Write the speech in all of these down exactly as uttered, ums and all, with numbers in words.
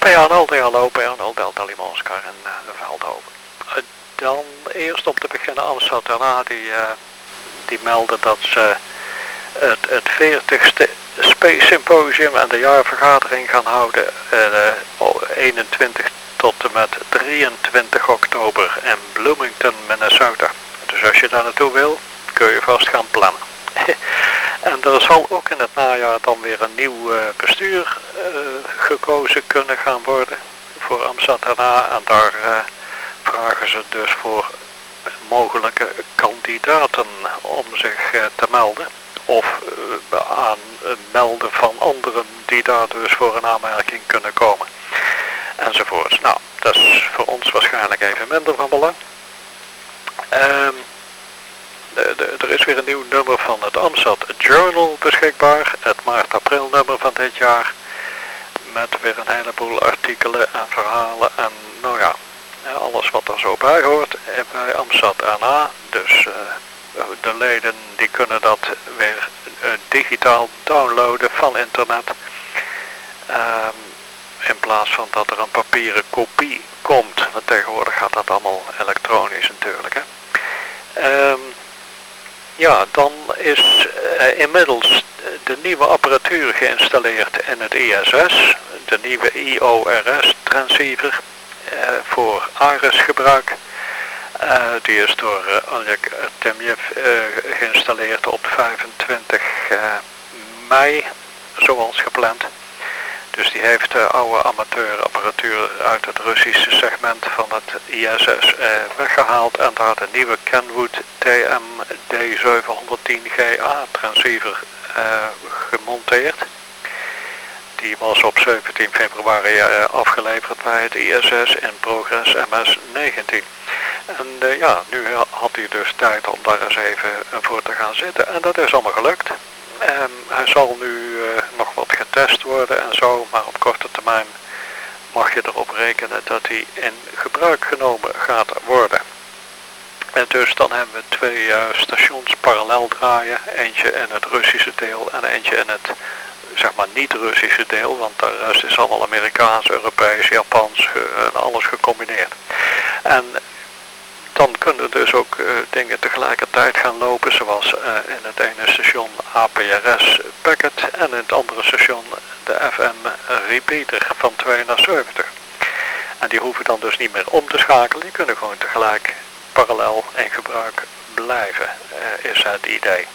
P A nul, hallo, P A nul, Delta Lima Oscar en uh, de Veldhoven. Uh, dan eerst om te beginnen Amsterdam, die, uh, die melden dat ze het, het veertigste Space Symposium en de jaarvergadering gaan houden uh, eenentwintig tot en met drieëntwintig oktober in Bloomington, Minnesota. Dus als je daar naartoe wil, kun je vast gaan plannen. En er zal ook in het najaar dan weer een nieuw uh, bestuur uh, gekozen kunnen gaan worden voor Amsterdam. En daar uh, vragen ze dus voor mogelijke kandidaten om zich uh, te melden. Of uh, aan uh, melden van anderen die daar dus voor een aanmerking kunnen komen. Enzovoorts. Nou, dat is voor ons waarschijnlijk even minder van belang. Um, De, de, er is weer een nieuw nummer van het Amsterdam Journal beschikbaar, het maart-april nummer van dit jaar, met weer een heleboel artikelen en verhalen en nou ja, alles wat er zo bij hoort bij Amsterdam N A. Dus uh, de leden die kunnen dat weer uh, digitaal downloaden van internet, um, in plaats van dat er een papieren kopie komt, want tegenwoordig gaat dat allemaal elektronisch natuurlijk, hè. Um, Ja, dan is uh, inmiddels de nieuwe apparatuur geïnstalleerd in het I S S, de nieuwe I O R S transceiver uh, voor ARIS gebruik. Uh, die is door uh, Oleg Artemyev uh, geïnstalleerd op vijfentwintig mei, zoals gepland. Dus die heeft de oude amateurapparatuur uit het Russische segment van het I S S eh, weggehaald en daar de nieuwe Kenwood T M D zevenhonderdtien G A transceiver eh, gemonteerd. Die was op zeventien februari eh, afgeleverd bij het I S S in Progress M S negentien. En uh, ja, nu had hij dus tijd om daar eens even voor te gaan zitten en dat is allemaal gelukt. Um, hij zal nu uh, nog wat getest worden en zo, maar op korte termijn mag je erop rekenen dat hij in gebruik genomen gaat worden. En dus dan hebben we twee uh, stations parallel draaien, eentje in het Russische deel en eentje in het, zeg maar, niet-Russische deel, want de rest is allemaal Amerikaans, Europees, Japans, uh, alles gecombineerd. En dan kunnen dus ook uh, dingen tegelijkertijd gaan lopen, zoals uh, in het ene station A P R S packet en in het andere station de F M repeater van twee naar zeventig. En die hoeven dan dus niet meer om te schakelen, die kunnen gewoon tegelijk parallel in gebruik blijven, uh, is het idee.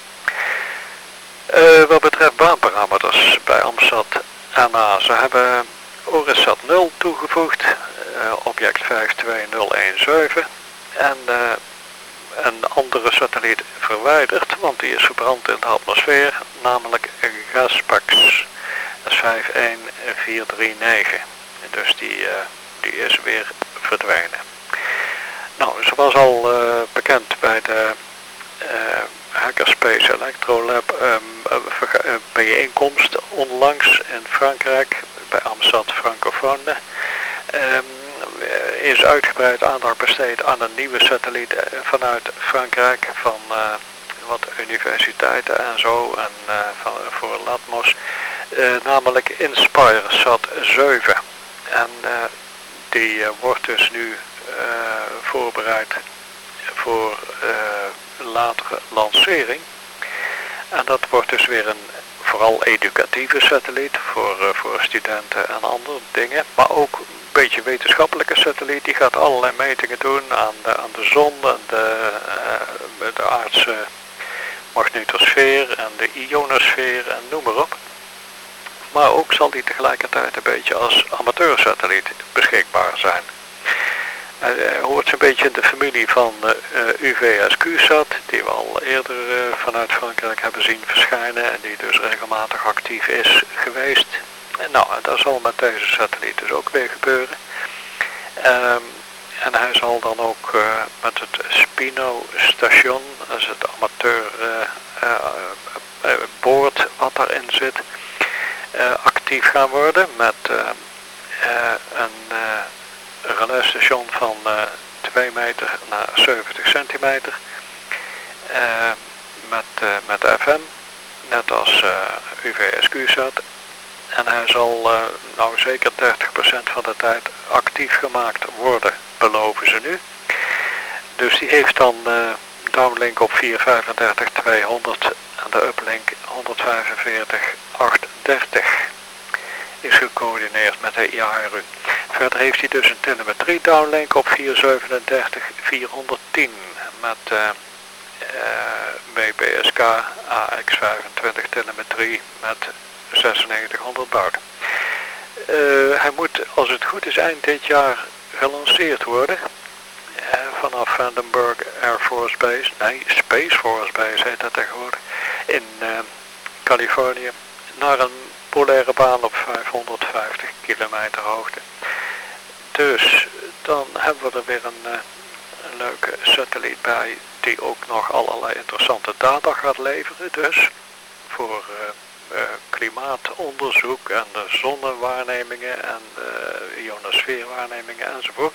Uh, wat betreft baanparameters bij Amsterdam N A, ze hebben Orisat nul toegevoegd, uh, object vijf twee nul een zeven. En uh, een andere satelliet verwijderd, want die is verbrand in de atmosfeer, namelijk Gaspax. Dat is vijf een vier drie negen. Dus die, uh, die is weer verdwenen. Nou, zoals al uh, bekend bij de uh, Hackerspace Electrolab um, uh, bijeenkomst onlangs in Frankrijk, bij Amsterdam Francophone, um, is uitgebreid aandacht besteed aan een nieuwe satelliet vanuit Frankrijk van uh, wat universiteiten en zo en uh, van, voor Latmos, uh, namelijk InspireSat zeven. En uh, die uh, wordt dus nu uh, voorbereid voor uh, latere lancering. En dat wordt dus weer een vooral educatieve satelliet voor, uh, voor studenten en andere dingen, maar ook een beetje wetenschappelijke satelliet. Die gaat allerlei metingen doen aan de, aan de zon en de, uh, de aardse magnetosfeer en de ionosfeer en noem maar op. Maar ook zal die tegelijkertijd een beetje als amateursatelliet beschikbaar zijn. Hij hoort een beetje in de familie van uh, U V S Q-sat, die we al eerder uh, vanuit Frankrijk hebben zien verschijnen en die dus regelmatig actief is geweest. En nou, dat zal met deze satelliet dus ook weer gebeuren. Um, en hij zal dan ook uh, met het Spino-station, dat is het amateur uh, uh, uh, boord wat daarin zit, uh, actief gaan worden met uh, uh, een uh, relaisstation van uh, twee meter naar zeventig centimeter uh, met, uh, met F M, net als uh, U V S Q-sat. En hij zal uh, nou zeker dertig procent van de tijd actief gemaakt worden, beloven ze nu. Dus die heeft dan uh, downlink op vierhonderdvijfendertig tweehonderd en de uplink honderdvijfenveertig achthonderddertig is gecoördineerd met de I A R U. Verder heeft hij dus een telemetrie downlink op vierhonderdzevenendertig vierhonderdtien met uh, uh, W P S K A X vijfentwintig telemetrie met zesennegentighonderd baud. Uh, hij moet, als het goed is, eind dit jaar gelanceerd worden. Uh, vanaf Vandenberg Air Force Base, nee, Space Force Base heet dat tegenwoordig, in uh, Californië, naar een polaire baan op vijfhonderdvijftig kilometer hoogte. Dus dan hebben we er weer een, uh, een leuke satelliet bij die ook nog allerlei interessante data gaat leveren. Dus voor uh, uh, klimaatonderzoek en de zonnewaarnemingen en de ionosfeerwaarnemingen enzovoort.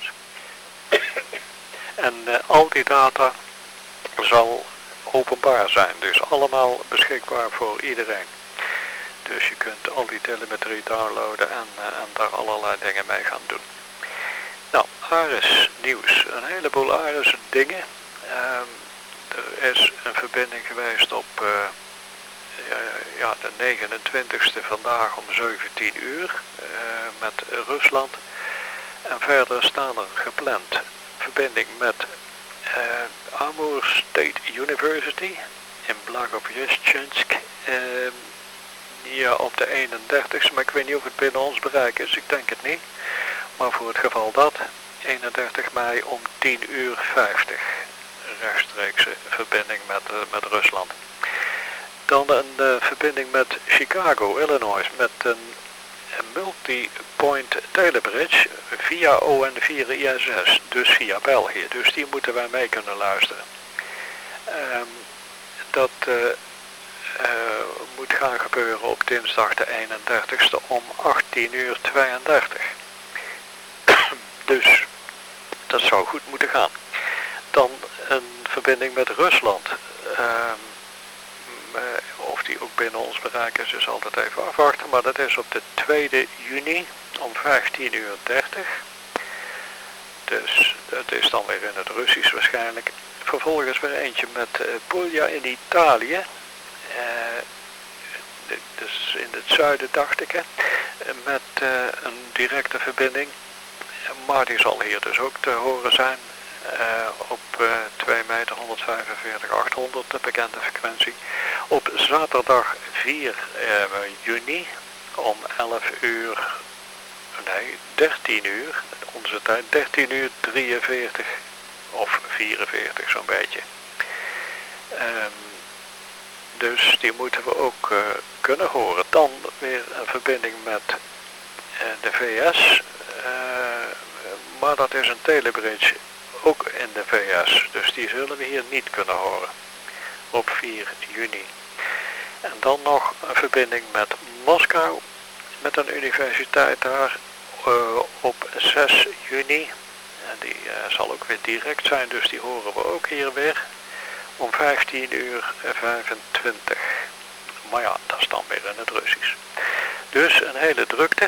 En uh, al die data zal openbaar zijn, dus allemaal beschikbaar voor iedereen. Dus je kunt al die telemetrie downloaden en, uh, en daar allerlei dingen mee gaan doen. Nou, Ares nieuws. Een heleboel Ares dingen. Um, er is een verbinding geweest op uh, ja, ja, de negenentwintigste vandaag om zeventien uur uh, met Rusland. En verder staan er gepland verbinding met uh, Amur State University in Blagovestchensk. Uh, ja, op de eenendertigste, maar ik weet niet of het binnen ons bereik is, ik denk het niet. Maar voor het geval dat, eenendertig mei om tien uur vijftig, rechtstreekse verbinding met, uh, met Rusland. Dan een uh, verbinding met Chicago, Illinois, met een, een multi-point telebridge via O N vier I S S, dus via België. Dus die moeten wij mee kunnen luisteren. Um, dat uh, uh, moet gaan gebeuren op dinsdag de eenendertigste om achttien uur tweeëndertig. Dus dat zou goed moeten gaan. Dan een verbinding met Rusland. Um, uh, of die ook binnen ons bereik is, is altijd even afwachten. Maar dat is op de tweede juni om vijftien uur dertig. Dus dat is dan weer in het Russisch waarschijnlijk. Vervolgens weer eentje met uh, Puglia in Italië. Uh, dus in het zuiden dacht ik, hè. Met uh, een directe verbinding. Maar die zal hier dus ook te horen zijn. Uh, op uh, twee meter honderdvijfenveertig achthonderd, de bekende frequentie. Op zaterdag vier juni om elf uur, nee, dertien uur, onze tijd, dertien uur drieënveertig of vierenveertig zo'n beetje. Um, dus die moeten we ook uh, kunnen horen. Dan weer een verbinding met uh, de V S, uh, maar dat is een telebridge ook in de V S, dus die zullen we hier niet kunnen horen op vier juni. En dan nog een verbinding met Moskou, met een universiteit daar uh, op zes juni. En die uh, zal ook weer direct zijn, dus die horen we ook hier weer om vijftien uur vijfentwintig. Maar ja, dat is dan weer in het Russisch. Dus een hele drukte.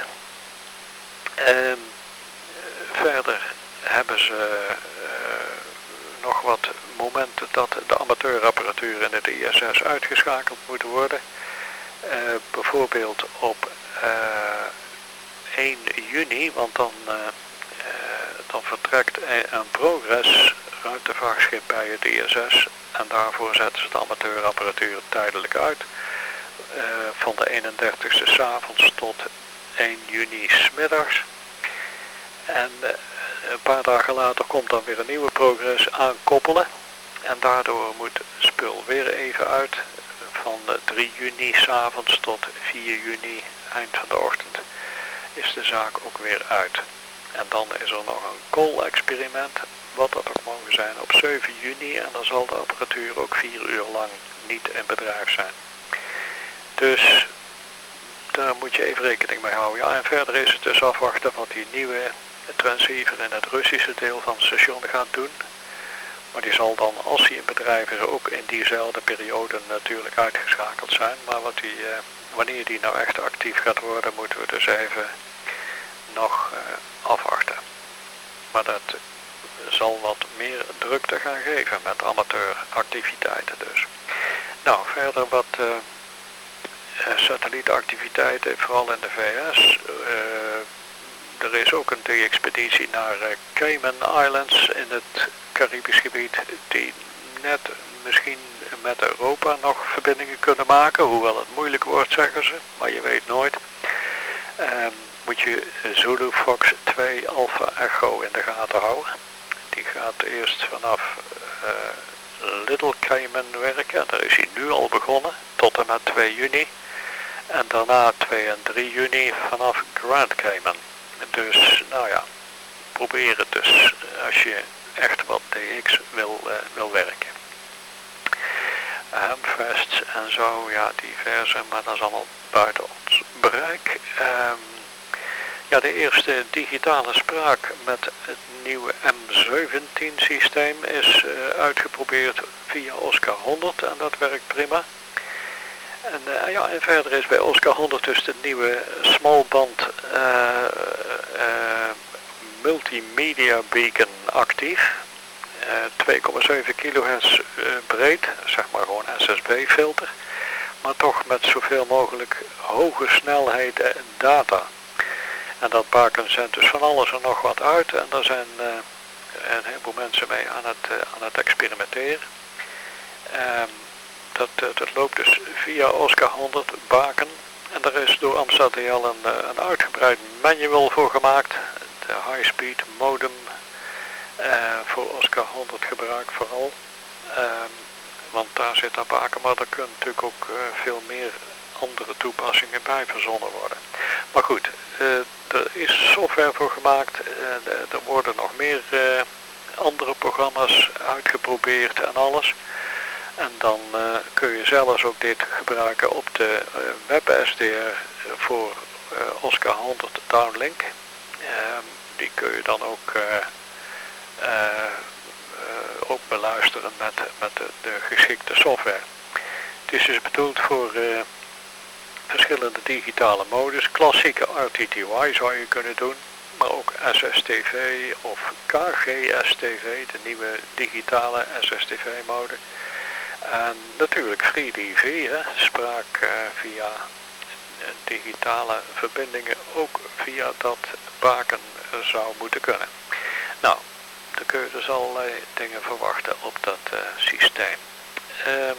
Uh, verder hebben ze uh, nog wat momenten dat de amateurapparatuur in het I S S uitgeschakeld moet worden. Uh, bijvoorbeeld op uh, één juni, want dan, uh, uh, dan vertrekt een Progress ruimtevaartschip bij het I S S en daarvoor zetten ze de amateurapparatuur tijdelijk uit. Uh, van de eenendertigste 's avonds tot één juni 's middags. En uh, een paar dagen later komt dan weer een nieuwe Progress aankoppelen. En daardoor moet het spul weer even uit. Van drie juni 's avonds tot vier juni eind van de ochtend is de zaak ook weer uit. En dan is er nog een kool-experiment, wat dat ook mogen zijn, op zeven juni. En dan zal de apparatuur ook vier uur lang niet in bedrijf zijn. Dus daar moet je even rekening mee houden. Ja, en verder is het dus afwachten wat die nieuwe transceiver in het Russische deel van het station gaat doen. Maar die zal dan, als hij in bedrijf is, ook in diezelfde periode natuurlijk uitgeschakeld zijn. Maar wat hij uh, wanneer die nou echt actief gaat worden, moeten we dus even nog uh, afwachten. Maar dat zal wat meer drukte gaan geven met amateuractiviteiten dus. Nou, verder wat uh, uh, satellietactiviteiten, vooral in de V S. Uh, er is ook een D-expeditie naar uh, Cayman Islands in het Caribisch gebied, die net misschien met Europa nog verbindingen kunnen maken, hoewel het moeilijk wordt, zeggen ze, maar je weet nooit. Um, moet je Zulu Fox twee Alpha Echo in de gaten houden. Die gaat eerst vanaf uh, Little Cayman werken, daar is hij nu al begonnen, tot en met twee juni. En daarna twee en drie juni vanaf Grand Cayman. Dus, nou ja, probeer het dus als je echt wat D X wil, uh, wil werken. Hamfests en zo, ja, diverse, maar dat is allemaal buiten ons bereik. Um, ja, de eerste digitale spraak met het nieuwe M zeventien systeem is uh, uitgeprobeerd via Oscar honderd en dat werkt prima. En, uh, ja, en verder is bij Oscar honderd dus de nieuwe smallband uh, uh, multimedia beacon actief. Uh, twee komma zeven kilohertz uh, breed, zeg maar gewoon S S B filter, maar toch met zoveel mogelijk hoge snelheid uh, data. En dat baken zendt dus van alles en nog wat uit en daar zijn uh, een heleboel mensen mee aan het, uh, aan het experimenteren. Um, dat, uh, dat loopt dus via Oscar honderd baken en daar is door Amsterdam een, uh, een uitgebreid manual voor gemaakt, de high speed modem. Uh, voor Oscar honderd gebruik vooral, uh, want daar zit dat baken, maar er kunnen natuurlijk ook uh, veel meer andere toepassingen bij verzonnen worden. Maar goed, uh, er is software voor gemaakt, uh, er worden nog meer uh, andere programma's uitgeprobeerd en alles. En dan uh, kun je zelfs ook dit gebruiken op de uh, WebSDR voor uh, Oscar honderd downlink. Uh, die kun je dan ook... Uh, Uh, uh, ook beluisteren met, met de, de geschikte software. Het is dus bedoeld voor uh, verschillende digitale modus. Klassieke R T T Y zou je kunnen doen, maar ook S S T V of K G S T V, de nieuwe digitale S S T V-mode. En natuurlijk Free D V, hè, spraak uh, via uh, digitale verbindingen ook via dat baken uh, zou moeten kunnen. Nou, dan kun je dus allerlei dingen verwachten op dat uh, systeem. Um,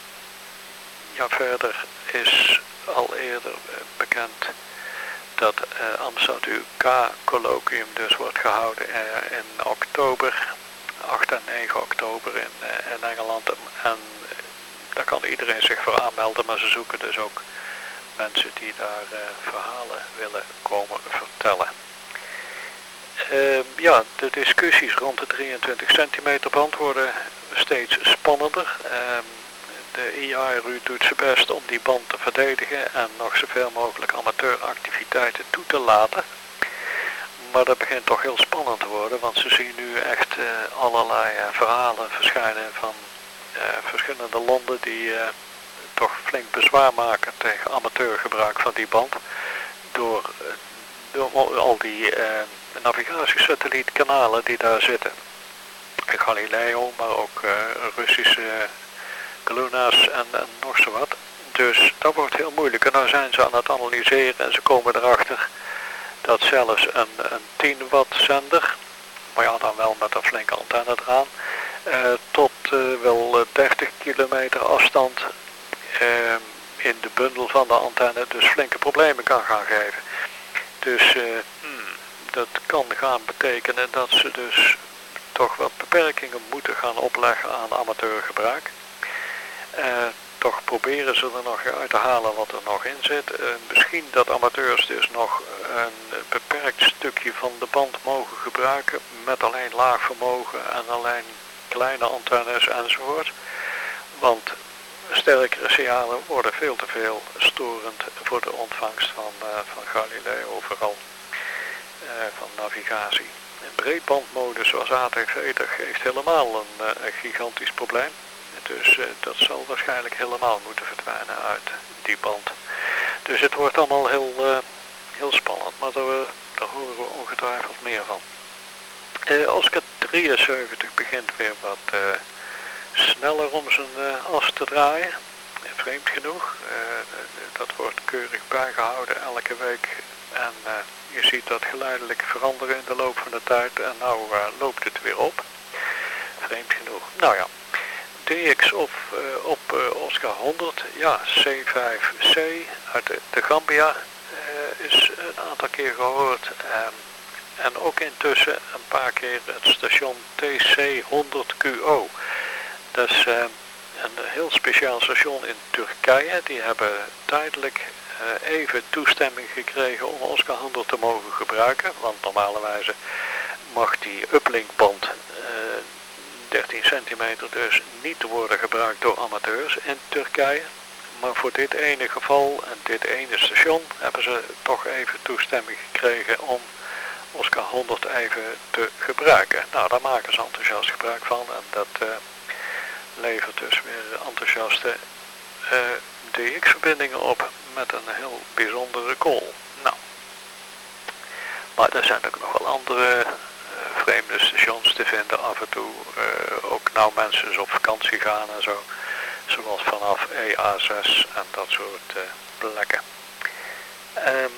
ja, verder is al eerder uh, bekend dat uh, Amsterdam U K-colloquium dus wordt gehouden uh, in oktober, acht en negen oktober in, uh, in Engeland. En uh, daar kan iedereen zich voor aanmelden, maar ze zoeken dus ook mensen die daar uh, verhalen willen komen vertellen. Uh, ja, de discussies rond de drieëntwintig centimeter band worden steeds spannender. Uh, de I A R U doet zijn best om die band te verdedigen en nog zoveel mogelijk amateuractiviteiten toe te laten. Maar dat begint toch heel spannend te worden, want ze zien nu echt uh, allerlei uh, verhalen verschijnen van uh, verschillende landen die uh, toch flink bezwaar maken tegen amateurgebruik van die band. Door, uh, door al die... Uh, navigatiesatellietkanalen die daar zitten. Galileo, maar ook uh, Russische uh, Galuna's en, en nog zo wat. Dus dat wordt heel moeilijk. En dan zijn ze aan het analyseren en ze komen erachter dat zelfs een, een tien watt zender, maar ja dan wel met een flinke antenne eraan, uh, tot uh, wel dertig kilometer afstand uh, in de bundel van de antenne dus flinke problemen kan gaan geven. Dus uh, hmm, dat kan gaan betekenen dat ze dus toch wat beperkingen moeten gaan opleggen aan amateurgebruik. Uh, toch proberen ze er nog uit te halen wat er nog in zit. Uh, misschien dat amateurs dus nog een beperkt stukje van de band mogen gebruiken met alleen laag vermogen en alleen kleine antennes enzovoort. Want sterkere signalen worden veel te veel storend voor de ontvangst van, uh, van Galileo vooral. Uh, van navigatie. Een breedbandmodus zoals A T V, dat geeft helemaal een, uh, een gigantisch probleem. Dus uh, dat zal waarschijnlijk helemaal moeten verdwijnen uit die band. Dus het wordt allemaal heel, uh, heel spannend, maar daar, daar horen we ongetwijfeld meer van. Uh, Oscar drieënzeventig begint weer wat uh, sneller om zijn uh, as te draaien. Vreemd genoeg. Uh, dat wordt keurig bijgehouden elke week. En uh, je ziet dat geleidelijk veranderen in de loop van de tijd. En nou uh, loopt het weer op. Vreemd genoeg. Nou ja. D X op, uh, op uh, Oscar honderd. Ja, C vijf C uit de, de Gambia uh, is een aantal keer gehoord. Um, en ook intussen een paar keer het station T C honderd Q O. Dat is uh, een heel speciaal station in Turkije. Die hebben tijdelijk uh, even toestemming gekregen om Oscar honderd te mogen gebruiken. Want normalerwijze mag die uplinkband uh, dertien centimeter dus niet worden gebruikt door amateurs in Turkije. Maar voor dit ene geval en dit ene station hebben ze toch even toestemming gekregen om Oscar honderd even te gebruiken. Nou, daar maken ze enthousiast gebruik van en dat uh, levert dus weer enthousiaste uh, D X-verbindingen op met een heel bijzondere call. Nou, maar er zijn ook nog wel andere uh, vreemde stations te vinden af en toe. Uh, ook nou mensen dus op vakantie gaan en zo. Zoals vanaf E A zes en dat soort uh, plekken. Um,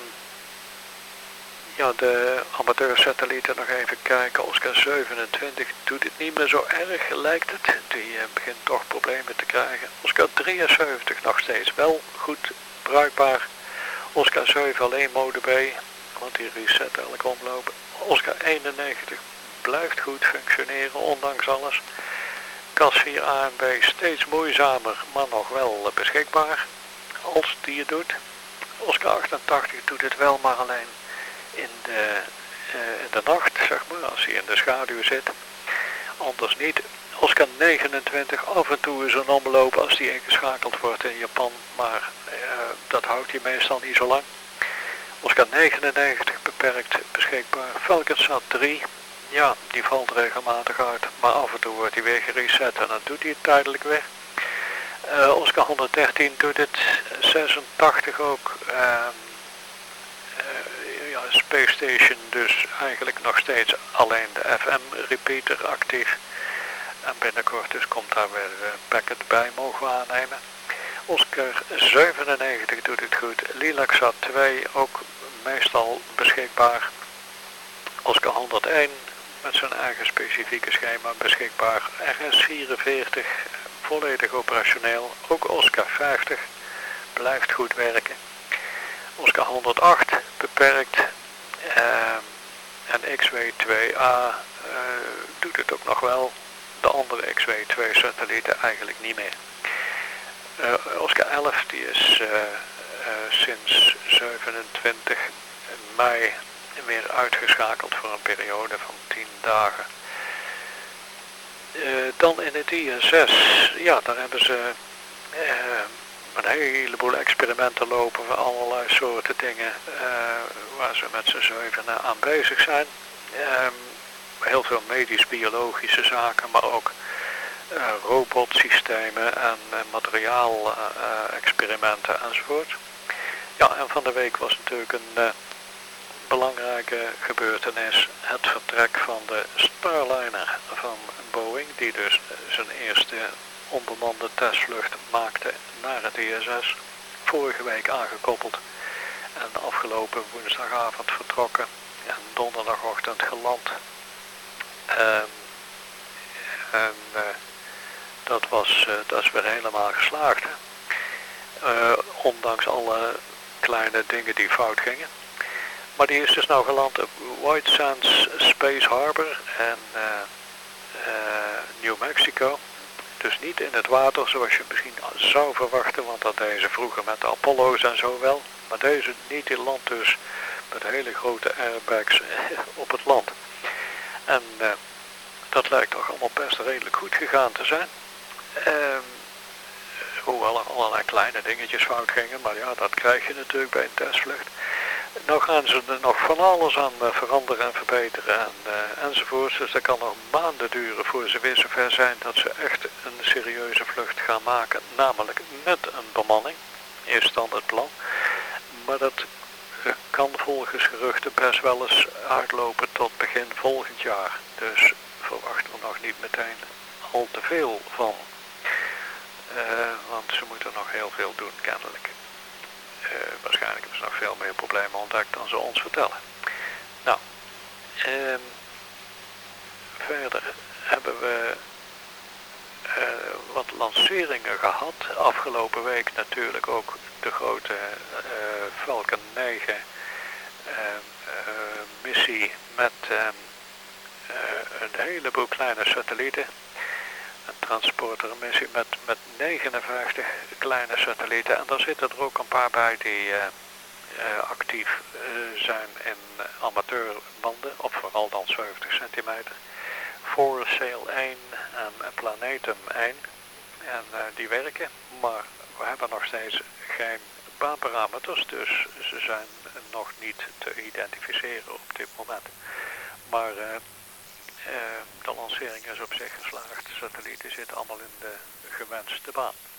ja, de amateursatellieten nog even kijken. Oscar zevenentwintig doet het niet meer zo erg, lijkt het. Die uh, begint toch problemen te krijgen. Oscar drieënzeventig nog steeds wel goed bruikbaar. Oscar zeven alleen mode B, want die reset elke omloop. Oscar eenennegentig blijft goed functioneren, ondanks alles. C A S vier A en B steeds moeizamer, maar nog wel beschikbaar, als die het doet. Oscar achtentachtig doet het wel, maar alleen in de, uh, in de nacht, zeg maar, als hij in de schaduw zit. Anders niet. Oscar negenentwintig af en toe is een omloop als die ingeschakeld wordt in Japan, maar uh, dat houdt hij meestal niet zo lang. Oscar negenennegentig beperkt beschikbaar. Falconsat drie, ja, die valt regelmatig uit, maar af en toe wordt hij weer gereset en dan doet hij het tijdelijk weer. Uh, Oscar honderddertien doet het, zesentachtig ook. Uh, uh, ja, Space Station dus eigenlijk nog steeds alleen de F M repeater actief. En binnenkort dus komt daar weer uh, packet bij, mogen we aannemen. Oscar zevenennegentig doet het goed. Lilacsat twee ook meestal beschikbaar. Oscar honderdéén met zijn eigen specifieke schema beschikbaar. R S vierenveertig volledig operationeel. Ook Oscar vijftig blijft goed werken. Oscar honderdacht beperkt. Uh, en X W twee A uh, doet het ook nog wel. De andere X W twee satellieten eigenlijk niet meer. Uh, Oscar elf die is uh, uh, sinds zevenentwintig mei weer uitgeschakeld voor een periode van tien dagen. Uh, dan in het I S S, ja, daar hebben ze uh, een heleboel experimenten lopen van allerlei soorten dingen uh, waar ze met z'n zevenen aan bezig zijn. Uh, heel veel medisch-biologische zaken, maar ook uh, robotsystemen en uh, materiaal-experimenten uh, enzovoort. Ja, en van de week was natuurlijk een uh, belangrijke gebeurtenis, het vertrek van de Starliner van Boeing, die dus zijn eerste onbemande testvlucht maakte naar het I S S. Vorige week aangekoppeld en afgelopen woensdagavond vertrokken en donderdagochtend geland. Um, en uh, dat, was, uh, dat is weer helemaal geslaagd. Uh, ondanks alle kleine dingen die fout gingen. Maar die is dus nou geland op White Sands Space Harbor en uh, uh, New Mexico. Dus niet in het water zoals je misschien zou verwachten, want dat deden ze vroeger met de Apollo's en zo wel. Maar deze niet in land dus met hele grote airbags op het land. En uh, dat lijkt toch allemaal best redelijk goed gegaan te zijn. Uh, hoewel er allerlei kleine dingetjes fout gingen, maar ja, dat krijg je natuurlijk bij een testvlucht. Nou gaan ze er nog van alles aan uh, veranderen en verbeteren en, uh, enzovoorts. Dus dat kan nog maanden duren voor ze weer zover zijn dat ze echt een serieuze vlucht gaan maken. Namelijk met een bemanning. Is dan het plan. maar dat uh, kan volgens geruchten best wel eens uitlopen tot begin volgend jaar. Dus verwachten we nog niet meteen al te veel van. Uh, want ze moeten nog heel veel doen kennelijk. Uh, waarschijnlijk hebben ze nog veel meer problemen ontdekt dan ze ons vertellen. Nou, uh, verder hebben we uh, wat lanceringen gehad. Afgelopen week natuurlijk ook de grote uh, Falcon negen uh, uh, missie met uh, uh, een heleboel kleine satellieten. Een transportermissie met, met negenenvijftig kleine satellieten. En daar zitten er ook een paar bij die uh, uh, actief uh, zijn in amateurbanden, of vooral dan zeventig centimeter. Foresail één en Planetum één. En uh, die werken, maar we hebben nog steeds geen baanparameters, dus ze zijn nog niet te identificeren op dit moment. Maar uh, uh, de lancering is op zich geslaagd. De satellieten zitten allemaal in de gewenste baan.